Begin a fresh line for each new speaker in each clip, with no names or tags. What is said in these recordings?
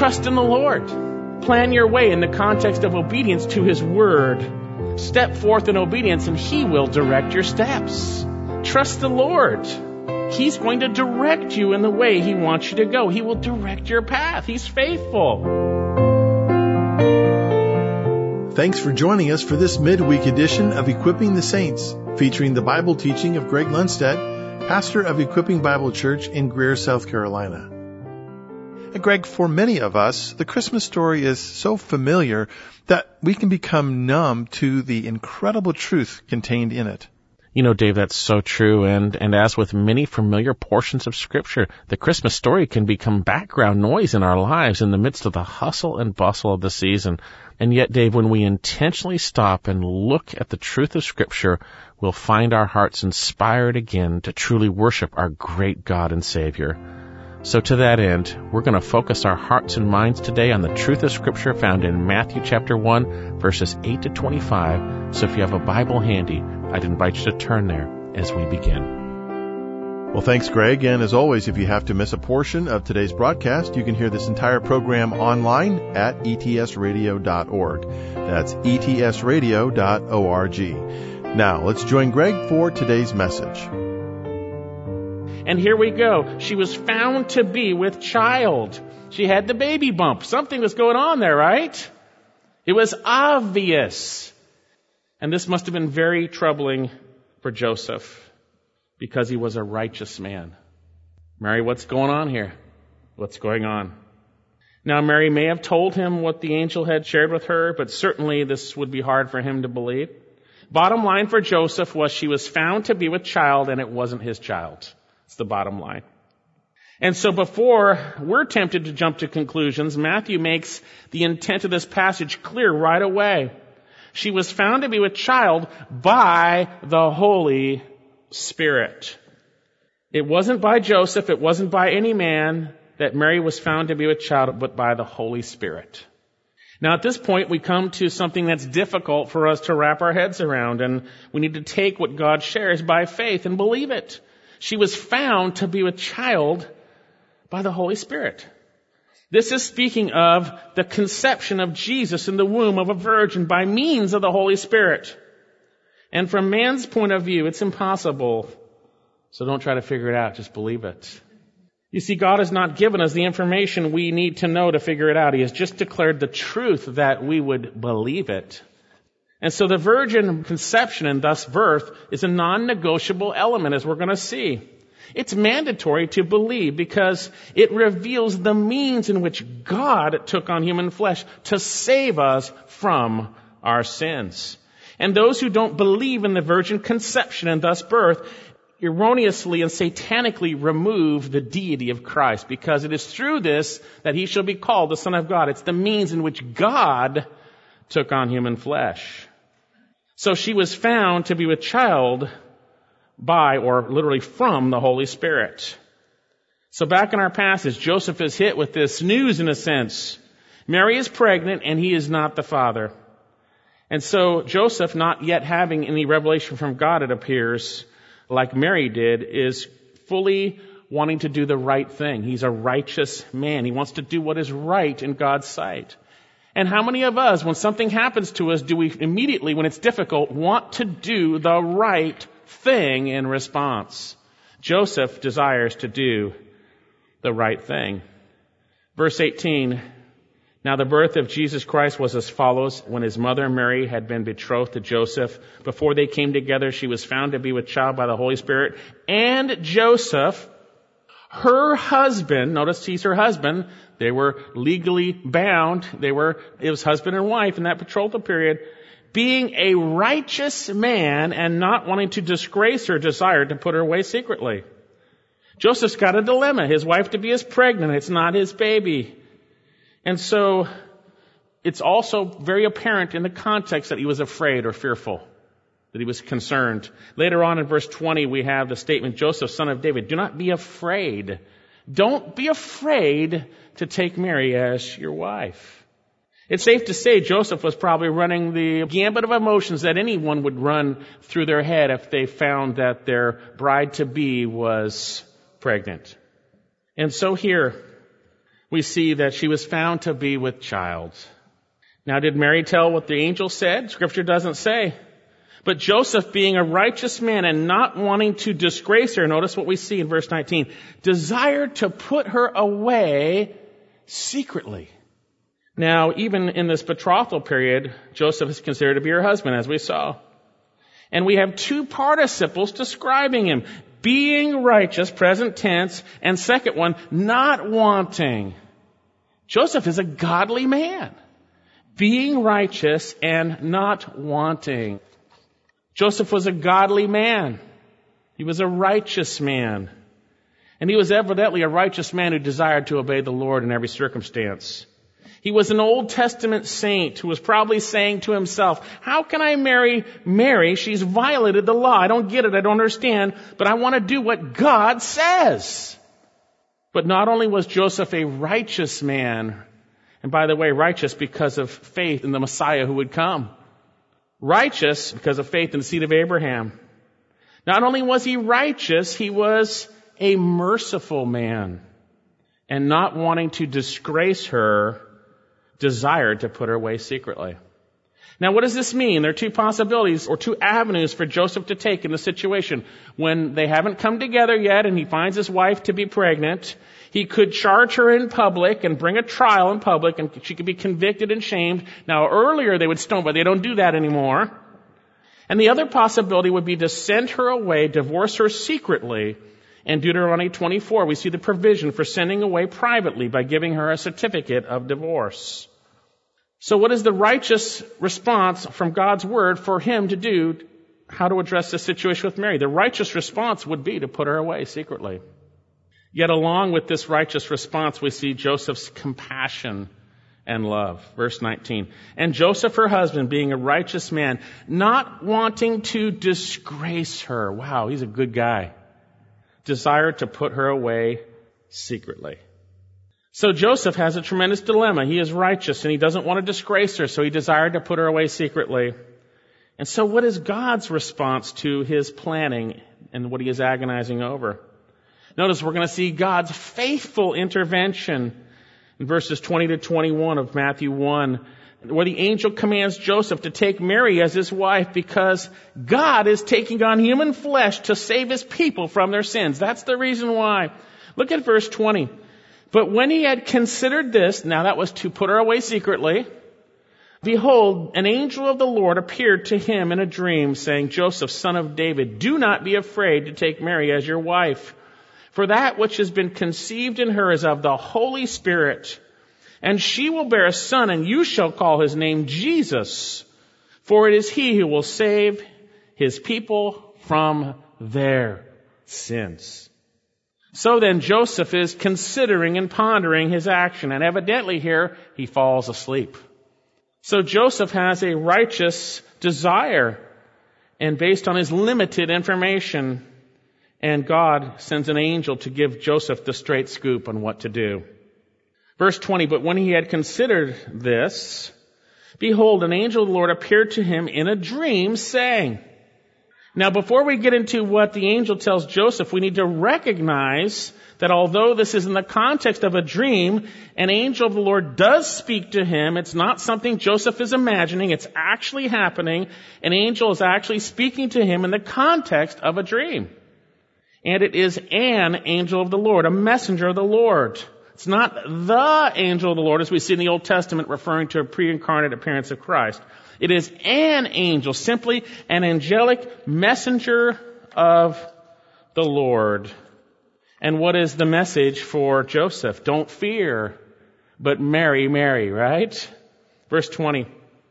Trust in the Lord. Plan your way in the context of obedience to His Word. Step forth in obedience and He will direct your steps. Trust the Lord. He's going to direct you in the way He wants you to go. He will direct your path. He's faithful.
Thanks for joining us for this midweek edition of Equipping the Saints, featuring the Bible teaching of Greg Lundstedt, pastor of Equipping Bible Church in Greer, South Carolina. And Greg, for many of us, the Christmas story is so familiar that we can become numb to the incredible truth contained in it.
You know, Dave, that's so true. And as with many familiar portions of Scripture, the Christmas story can become background noise in our lives in the midst of the hustle and bustle of the season. And yet, Dave, when we intentionally stop and look at the truth of Scripture, we'll find our hearts inspired again to truly worship our great God and Savior. So to that end, we're going to focus our hearts and minds today on the truth of Scripture found in Matthew chapter 1, verses 8 to 25. So if you have a Bible handy, I'd invite you to turn there as we begin.
Well, thanks, Greg. And as always, if you have to miss a portion of today's broadcast, you can hear this entire program online at etsradio.org. That's etsradio.org. Now, let's join Greg for today's message.
And here we go. She was found to be with child. She had the baby bump. Something was going on there, right? It was obvious. And this must have been very troubling for Joseph because he was a righteous man. Mary, what's going on here? What's going on? Now, Mary may have told him what the angel had shared with her, but certainly this would be hard for him to believe. Bottom line for Joseph was she was found to be with child, and it wasn't his child. It's the bottom line. And so before we're tempted to jump to conclusions, Matthew makes the intent of this passage clear right away. She was found to be with child by the Holy Spirit. It wasn't by Joseph, it wasn't by any man that Mary was found to be with child, but by the Holy Spirit. Now at this point we come to something that's difficult for us to wrap our heads around, and we need to take what God shares by faith and believe it. She was found to be with child by the Holy Spirit. This is speaking of the conception of Jesus in the womb of a virgin by means of the Holy Spirit. And from man's point of view, it's impossible. So don't try to figure it out. Just believe it. You see, God has not given us the information we need to know to figure it out. He has just declared the truth that we would believe it. And so the virgin conception and thus birth is a non-negotiable element, as we're going to see. It's mandatory to believe because it reveals the means in which God took on human flesh to save us from our sins. And those who don't believe in the virgin conception and thus birth erroneously and satanically remove the deity of Christ, because it is through this that he shall be called the Son of God. It's the means in which God took on human flesh. So she was found to be with child by, or literally from, the Holy Spirit. So back in our passage, Joseph is hit with this news in a sense. Mary is pregnant and he is not the father. And so Joseph, not yet having any revelation from God, it appears, like Mary did, is fully wanting to do the right thing. He's a righteous man. He wants to do what is right in God's sight. And how many of us, when something happens to us, do we immediately, when it's difficult, want to do the right thing in response? Joseph desires to do the right thing. Verse 18, now the birth of Jesus Christ was as follows. When his mother Mary had been betrothed to Joseph, before they came together, she was found to be with child by the Holy Spirit. And Joseph, her husband, notice he's her husband, they were legally bound. It was husband and wife in that betrothal period. Being a righteous man and not wanting to disgrace her, desired to put her away secretly. Joseph's got a dilemma. His wife to be is pregnant. It's not his baby. And so it's also very apparent in the context that he was afraid or fearful, that he was concerned. Later on in verse 20, we have the statement, Joseph, son of David, do not be afraid. Don't be afraid to take Mary as your wife. It's safe to say Joseph was probably running the gambit of emotions that anyone would run through their head if they found that their bride-to-be was pregnant. And so here, we see that she was found to be with child. Now, did Mary tell what the angel said? Scripture doesn't say. But Joseph, being a righteous man and not wanting to disgrace her, notice what we see in verse 19, desired to put her away secretly. Now, even in this betrothal period, Joseph is considered to be her husband, as we saw. And we have two participles describing him. Being righteous, present tense, and second one, not wanting. Joseph is a godly man. Being righteous and not wanting. Joseph was a godly man. He was a righteous man. And he was evidently a righteous man who desired to obey the Lord in every circumstance. He was an Old Testament saint who was probably saying to himself, how can I marry Mary? She's violated the law. I don't get it. I don't understand. But I want to do what God says. But not only was Joseph a righteous man, and by the way, righteous because of faith in the Messiah who would come. Righteous because of faith in the seed of Abraham. Not only was he righteous, he was a merciful man. And not wanting to disgrace her, desired to put her away secretly. Now, what does this mean? There are two possibilities or two avenues for Joseph to take in the situation. When they haven't come together yet and he finds his wife to be pregnant, he could charge her in public and bring a trial in public, and she could be convicted and shamed. Now, earlier they would stone, but they don't do that anymore. And the other possibility would be to send her away, divorce her secretly. In Deuteronomy 24, we see the provision for sending away privately by giving her a certificate of divorce. So what is the righteous response from God's word for him to do? How to address this situation with Mary? The righteous response would be to put her away secretly. Yet along with this righteous response, we see Joseph's compassion and love. Verse 19. And Joseph, her husband, being a righteous man, not wanting to disgrace her. Wow, he's a good guy. Desired to put her away secretly. So Joseph has a tremendous dilemma. He is righteous and he doesn't want to disgrace her, so he desired to put her away secretly. And so what is God's response to his planning and what he is agonizing over? Notice we're going to see God's faithful intervention in verses 20 to 21 of Matthew 1, where the angel commands Joseph to take Mary as his wife because God is taking on human flesh to save his people from their sins. That's the reason why. Look at verse 20. But when he had considered this, now that was to put her away secretly, behold, an angel of the Lord appeared to him in a dream, saying, Joseph, son of David, do not be afraid to take Mary as your wife. For that which has been conceived in her is of the Holy Spirit. And she will bear a son, and you shall call his name Jesus. For it is he who will save his people from their sins. So then Joseph is considering and pondering his action, and evidently here he falls asleep. So Joseph has a righteous desire, and based on his limited information, and God sends an angel to give Joseph the straight scoop on what to do. Verse 20, but when he had considered this, behold, an angel of the Lord appeared to him in a dream, saying. Now, before we get into what the angel tells Joseph, we need to recognize that although this is in the context of a dream, an angel of the Lord does speak to him. It's not something Joseph is imagining. It's actually happening. An angel is actually speaking to him in the context of a dream. And it is an angel of the Lord, a messenger of the Lord. It's not the angel of the Lord, as we see in the Old Testament, referring to a pre-incarnate appearance of Christ. It is an angel, simply an angelic messenger of the Lord. And what is the message for Joseph? Don't fear, but marry Mary, right? Verse 20.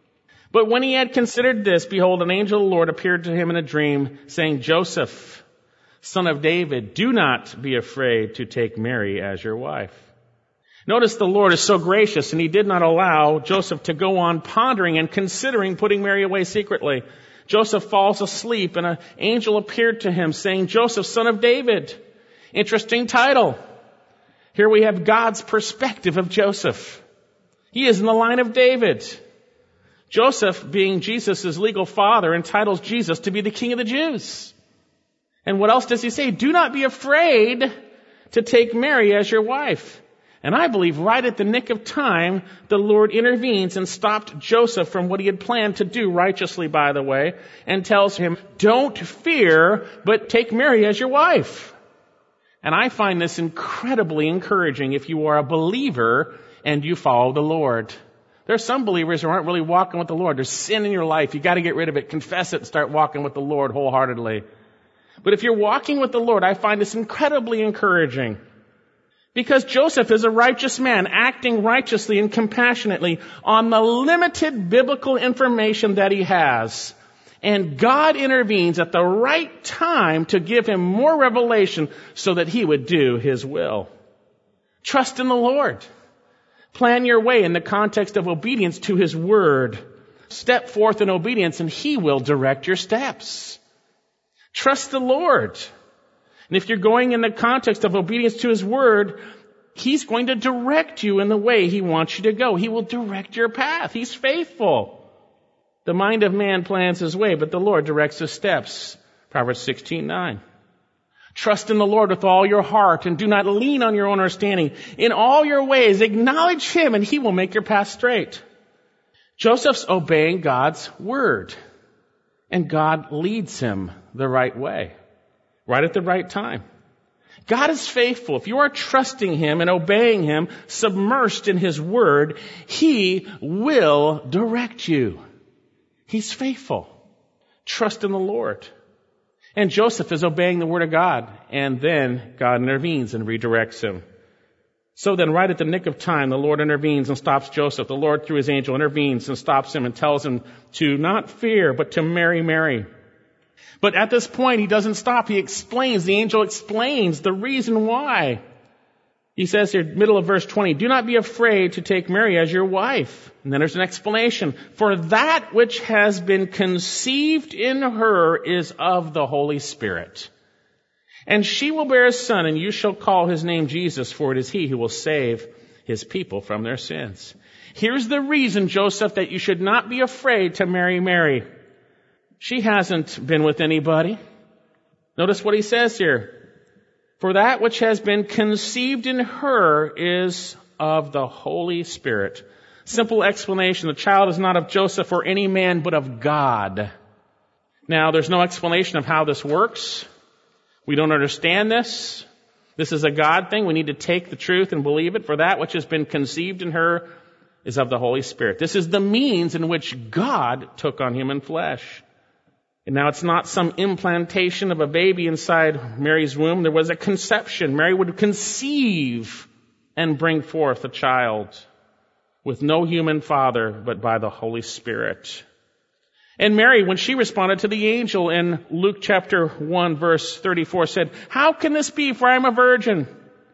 But when he had considered this, behold, an angel of the Lord appeared to him in a dream, saying, Joseph, son of David, do not be afraid to take Mary as your wife. Notice the Lord is so gracious, and he did not allow Joseph to go on pondering and considering putting Mary away secretly. Joseph falls asleep, and an angel appeared to him, saying, Joseph, son of David. Interesting title. Here we have God's perspective of Joseph. He is in the line of David. Joseph, being Jesus' legal father, entitles Jesus to be the king of the Jews. And what else does he say? Do not be afraid to take Mary as your wife. And I believe right at the nick of time, the Lord intervenes and stopped Joseph from what he had planned to do righteously, by the way, and tells him, don't fear, but take Mary as your wife. And I find this incredibly encouraging if you are a believer and you follow the Lord. There are some believers who aren't really walking with the Lord. There's sin in your life. You've got to get rid of it, confess it, and start walking with the Lord wholeheartedly. But if you're walking with the Lord, I find this incredibly encouraging. Because Joseph is a righteous man, acting righteously and compassionately on the limited biblical information that he has. And God intervenes at the right time to give him more revelation so that he would do his will. Trust in the Lord. Plan your way in the context of obedience to his word. Step forth in obedience and he will direct your steps. Trust the Lord. And if you're going in the context of obedience to his word, he's going to direct you in the way he wants you to go. He will direct your path. He's faithful. The mind of man plans his way, but the Lord directs his steps. Proverbs 16:9. Trust in the Lord with all your heart and do not lean on your own understanding. In all your ways, acknowledge him and he will make your path straight. Joseph's obeying God's word, and God leads him the right way, right at the right time. God is faithful. If you are trusting him and obeying him, submersed in his word, he will direct you. He's faithful. Trust in the Lord. And Joseph is obeying the word of God, and then God intervenes and redirects him. So then, right at the nick of time, the Lord intervenes and stops Joseph. The Lord, through his angel, intervenes and stops him and tells him to not fear, but to marry Mary. But at this point, he doesn't stop. He explains, the angel explains the reason why. He says here, middle of verse 20, do not be afraid to take Mary as your wife. And then there's an explanation. For that which has been conceived in her is of the Holy Spirit. And she will bear a son, and you shall call his name Jesus, for it is he who will save his people from their sins. Here's the reason, Joseph, that you should not be afraid to marry Mary. She hasn't been with anybody. Notice what he says here. For that which has been conceived in her is of the Holy Spirit. Simple explanation. The child is not of Joseph or any man, but of God. Now, there's no explanation of how this works. We don't understand this. This is a God thing. We need to take the truth and believe it. For that which has been conceived in her is of the Holy Spirit. This is the means in which God took on human flesh. And now it's not some implantation of a baby inside Mary's womb. There was a conception. Mary would conceive and bring forth a child with no human father, but by the Holy Spirit. And Mary, when she responded to the angel in Luke chapter 1, verse 34, said, how can this be, for I am a virgin?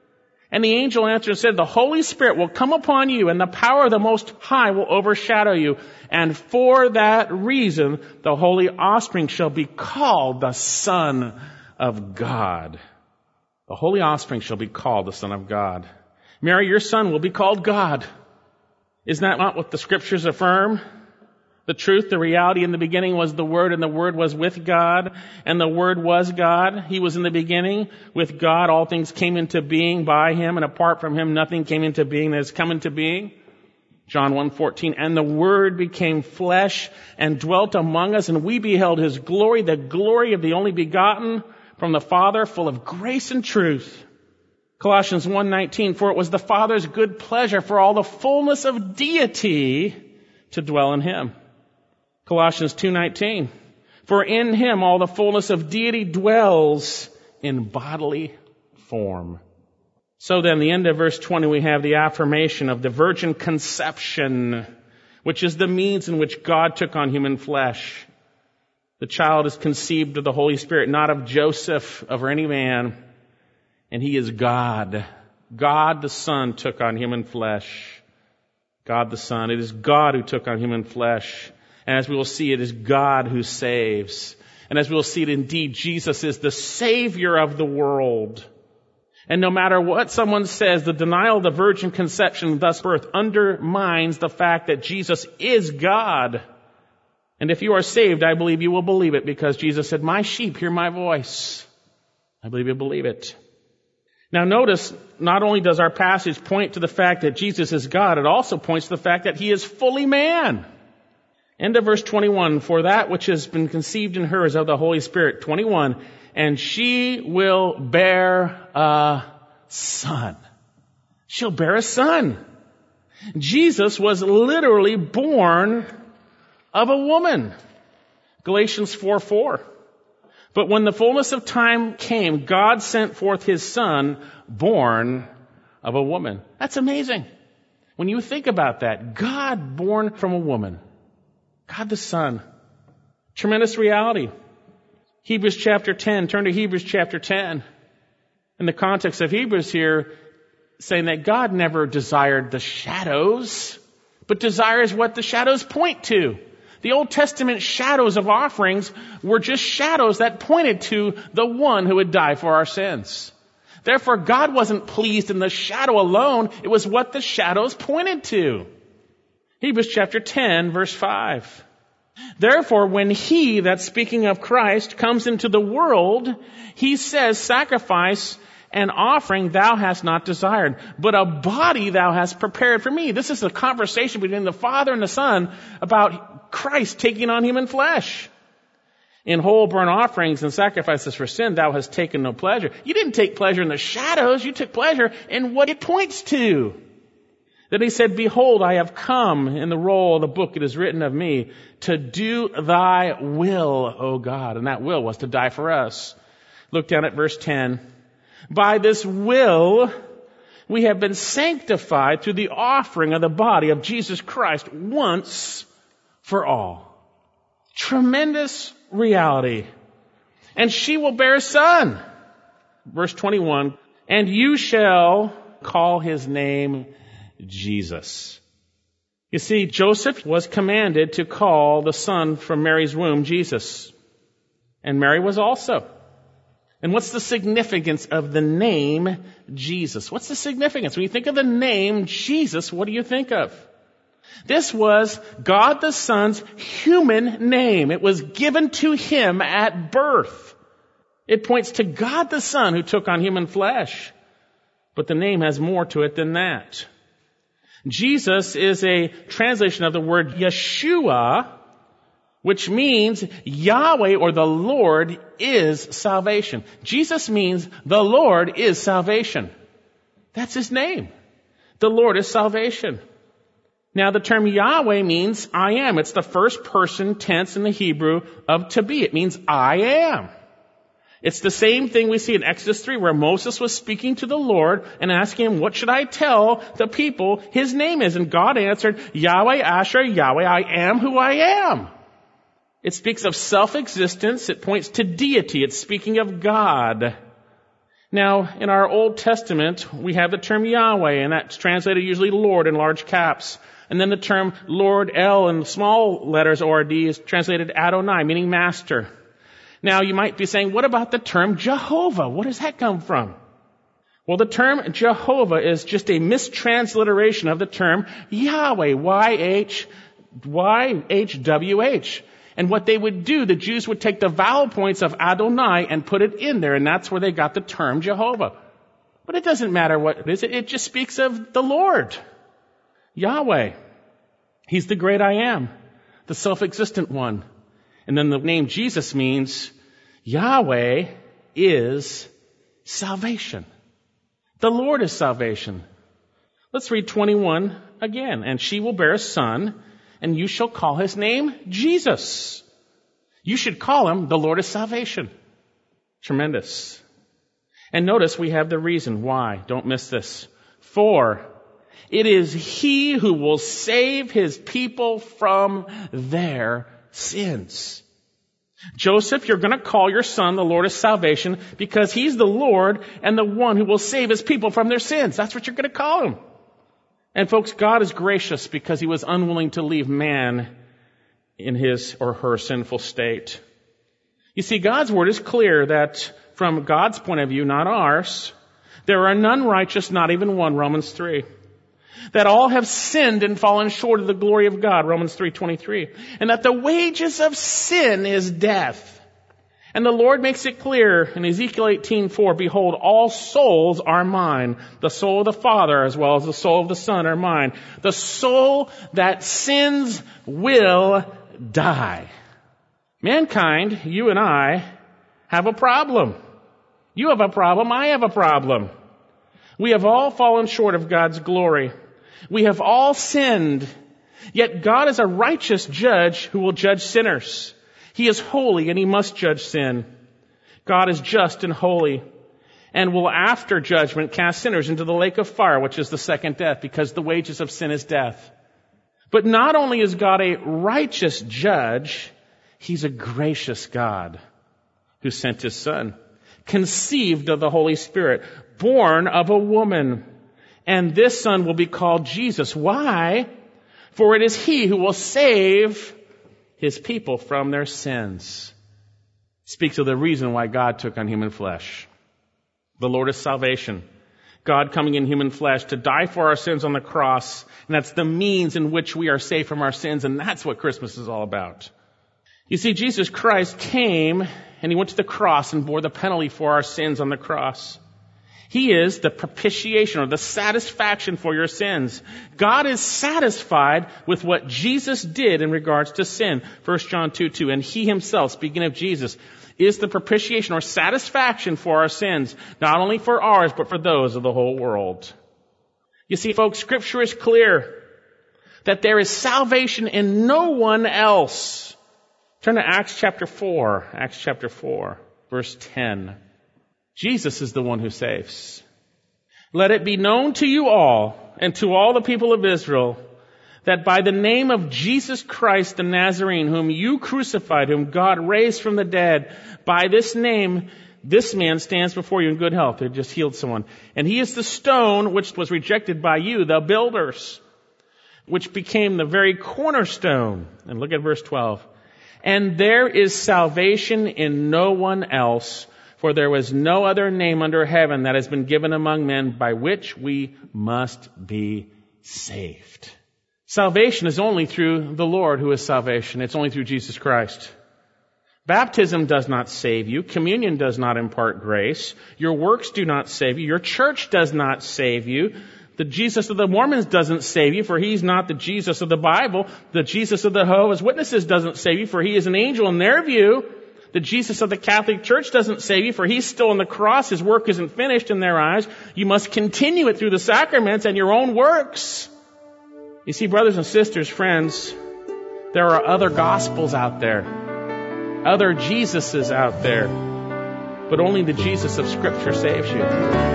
And the angel answered and said, the Holy Spirit will come upon you, and the power of the Most High will overshadow you. And for that reason, the holy offspring shall be called the Son of God. The holy offspring shall be called the Son of God. Mary, your son will be called God. Isn't that not what the scriptures affirm? The truth, the reality in the beginning was the Word, and the Word was with God, and the Word was God. He was in the beginning with God. All things came into being by him, and apart from him, nothing came into being that has come into being. John 1:14, and the Word became flesh and dwelt among us, and we beheld his glory, the glory of the only begotten from the Father, full of grace and truth. Colossians 1:19, for it was the Father's good pleasure for all the fullness of deity to dwell in him. Colossians 2:19, for in him all the fullness of deity dwells in bodily form. So then, the end of verse 20, we have the affirmation of the virgin conception, which is the means in which God took on human flesh. The child is conceived of the Holy Spirit, not of Joseph, of any man, and he is God. God the Son took on human flesh. God the Son. It is God who took on human flesh. And as we will see, it is God who saves. And as we will see it, indeed, Jesus is the Savior of the world. And no matter what someone says, the denial of the virgin conception, thus birth, undermines the fact that Jesus is God. And if you are saved, I believe you will believe it, because Jesus said, my sheep hear my voice. I believe you'll believe it. Now notice, not only does our passage point to the fact that Jesus is God, it also points to the fact that he is fully man. End of verse 21, for that which has been conceived in her is of the Holy Spirit. 21, and she will bear a son. She'll bear a son. Jesus was literally born of a woman. Galatians 4:4. But when the fullness of time came, God sent forth his son, born of a woman. That's amazing. When you think about that, God born from a woman. God the Son. Tremendous reality. Hebrews chapter 10. Turn to Hebrews chapter 10. In the context of Hebrews here, saying that God never desired the shadows, but desires what the shadows point to. The Old Testament shadows of offerings were just shadows that pointed to the one who would die for our sins. Therefore, God wasn't pleased in the shadow alone. It was what the shadows pointed to. Hebrews chapter 10, verse 5. Therefore, when he, that's speaking of Christ, comes into the world, he says, sacrifice and offering thou hast not desired, but a body thou hast prepared for me. This is a conversation between the Father and the Son about Christ taking on human flesh. In whole burnt offerings and sacrifices for sin, thou hast taken no pleasure. You didn't take pleasure in the shadows. You took pleasure in what it points to. Then he said, behold, I have come in the roll of the book it is written of me to do thy will, O God. And that will was to die for us. Look down at verse 10. By this will, we have been sanctified through the offering of the body of Jesus Christ once for all. Tremendous reality. And she will bear a son. Verse 21. And you shall call his name Jesus. You see, Joseph was commanded to call the son from Mary's womb Jesus. And Mary was also. And what's the significance of the name Jesus? What's the significance? When you think of the name Jesus, what do you think of? This was God the Son's human name. It was given to him at birth. It points to God the Son who took on human flesh. But the name has more to it than that. Jesus is a translation of the word Yeshua, which means Yahweh or the Lord is salvation. Jesus means the Lord is salvation. That's his name. The Lord is salvation. Now the term Yahweh means I am. It's the first person tense in the Hebrew of to be. It means I am. It's the same thing we see in Exodus 3 where Moses was speaking to the Lord and asking him, what should I tell the people his name is? And God answered, Yahweh, Asher, Yahweh, I am who I am. It speaks of self-existence. It points to deity. It's speaking of God. Now, in our Old Testament, we have the term Yahweh, and that's translated usually Lord in large caps. And then the term Lord, L, in small letters, O-R-D, is translated Adonai, meaning master. Now, you might be saying, what about the term Jehovah? Where does that come from? Well, the term Jehovah is just a mistransliteration of the term Yahweh, Y-H-W-H. And what they would do, the Jews would take the vowel points of Adonai and put it in there, and that's where they got the term Jehovah. But it doesn't matter what it is. It just speaks of the Lord, Yahweh. He's the great I am, the self-existent one. And then the name Jesus means Yahweh is salvation. The Lord is salvation. Let's read 21 again. And she will bear a son, and you shall call his name Jesus. You should call him the Lord is salvation. Tremendous. And notice we have the reason why. Don't miss this. For it is he who will save his people from their sins. Joseph, you're going to call your son the Lord is salvation because he's the Lord and the one who will save his people from their sins. That's what you're going to call him. And folks, God is gracious because he was unwilling to leave man in his or her sinful state. You see, God's word is clear that from God's point of view, not ours, there are none righteous, not even one, Romans 3. That all have sinned and fallen short of the glory of God, Romans 3:23. And that the wages of sin is death. And the Lord makes it clear in Ezekiel 18:4, behold, all souls are mine. The soul of the Father as well as the soul of the Son are mine. The soul that sins will die. Mankind, you and I, have a problem. You have a problem, I have a problem. We have all fallen short of God's glory. We have all sinned. Yet God is a righteous judge who will judge sinners. He is holy and he must judge sin. God is just and holy and will after judgment cast sinners into the lake of fire, which is the second death, because the wages of sin is death. But not only is God a righteous judge, he's a gracious God who sent his Son, conceived of the Holy Spirit, born of a woman. And this Son will be called Jesus. Why? For it is he who will save his people from their sins. Speaks of the reason why God took on human flesh. The Lord is salvation. God coming in human flesh to die for our sins on the cross. And that's the means in which we are saved from our sins. And that's what Christmas is all about. You see, Jesus Christ came and he went to the cross and bore the penalty for our sins on the cross. He is the propitiation or the satisfaction for your sins. God is satisfied with what Jesus did in regards to sin. 1 John 2:2. And he himself, speaking of Jesus, is the propitiation or satisfaction for our sins, not only for ours, but for those of the whole world. You see, folks, Scripture is clear that there is salvation in no one else. Turn to Acts chapter 4. Acts chapter 4, verse 10. Jesus is the one who saves. Let it be known to you all and to all the people of Israel that by the name of Jesus Christ the Nazarene, whom you crucified, whom God raised from the dead, by this name, this man stands before you in good health. They just healed someone. And he is the stone which was rejected by you, the builders, which became the very cornerstone. And look at verse 12. And there is salvation in no one else, for there was no other name under heaven that has been given among men by which we must be saved. Salvation is only through the Lord who is salvation. It's only through Jesus Christ. Baptism does not save you. Communion does not impart grace. Your works do not save you. Your church does not save you. The Jesus of the Mormons doesn't save you, for he's not the Jesus of the Bible. The Jesus of the Jehovah's Witnesses doesn't save you, for he is an angel in their view. The Jesus of the Catholic Church doesn't save you, for he's still on the cross. His work isn't finished in their eyes. You must continue it through the sacraments and your own works. You see, brothers and sisters, friends, there are other gospels out there, other Jesuses out there, but only the Jesus of Scripture saves you.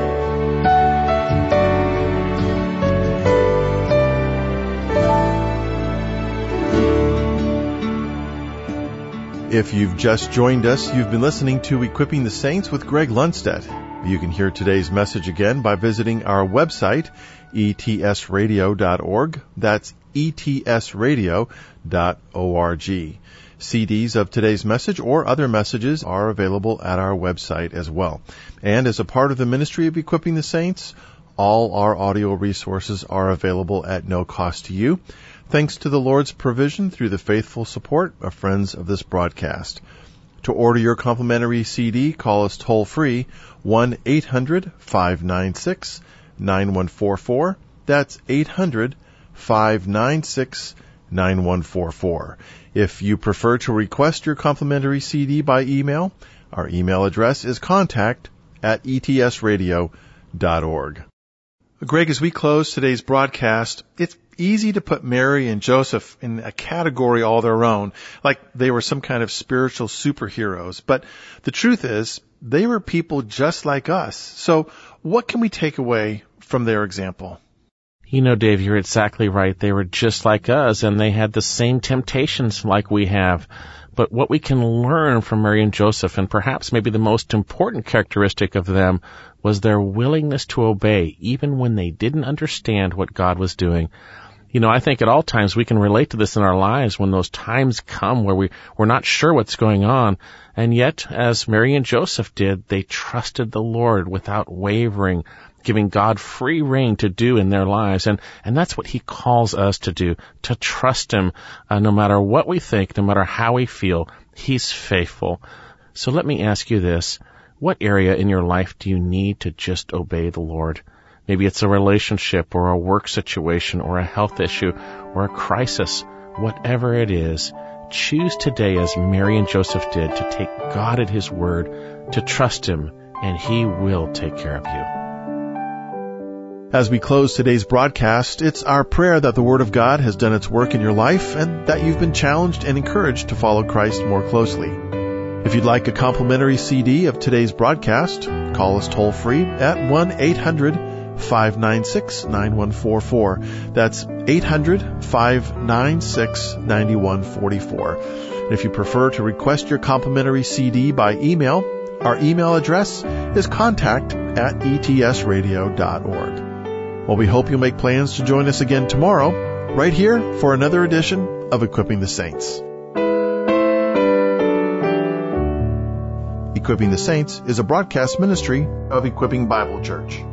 If you've just joined us, you've been listening to Equipping the Saints with Greg Lundstedt. You can hear today's message again by visiting our website, etsradio.org. That's etsradio.org. CDs of today's message or other messages are available at our website as well. And as a part of the ministry of Equipping the Saints, all our audio resources are available at no cost to you, thanks to the Lord's provision through the faithful support of friends of this broadcast. To order your complimentary CD, call us toll-free, 1-800-596-9144. That's 800-596-9144. If you prefer to request your complimentary CD by email, our email address is contact@etsradio.org. Greg, as we close today's broadcast, it's easy to put Mary and Joseph in a category all their own, like they were some kind of spiritual superheroes. But the truth is, they were people just like us. So what can we take away from their example?
You know, Dave, you're exactly right. They were just like us, and they had the same temptations like we have. But what we can learn from Mary and Joseph, and perhaps maybe the most important characteristic of them, was their willingness to obey, even when they didn't understand what God was doing. You know, I think at all times we can relate to this in our lives when those times come where we're not sure what's going on. And yet, as Mary and Joseph did, they trusted the Lord without wavering, giving God free rein to do in their lives. And that's what he calls us to do, to trust him no matter what we think, no matter how we feel. He's faithful. So let me ask you this. What area in your life do you need to just obey the Lord? Maybe it's a relationship or a work situation or a health issue or a crisis. Whatever it is, choose today, as Mary and Joseph did, to take God at His word, to trust Him, and He will take care of you.
As we close today's broadcast, it's our prayer that the Word of God has done its work in your life and that you've been challenged and encouraged to follow Christ more closely. If you'd like a complimentary CD of today's broadcast, call us toll-free at 1-800-596-9144. That's 800-596-9144. If you prefer to request your complimentary CD by email, our email address is contact@etsradio.org. Well, we hope you'll make plans to join us again tomorrow, right here for another edition of Equipping the Saints. Equipping the Saints is a broadcast ministry of Equipping Bible Church.